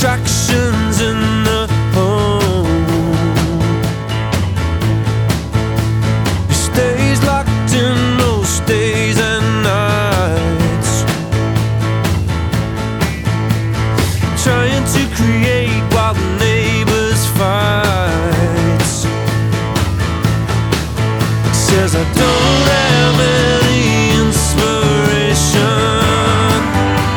distractions in the home. He stays locked in most days and nights, trying to create while the neighbors fight. Says I don't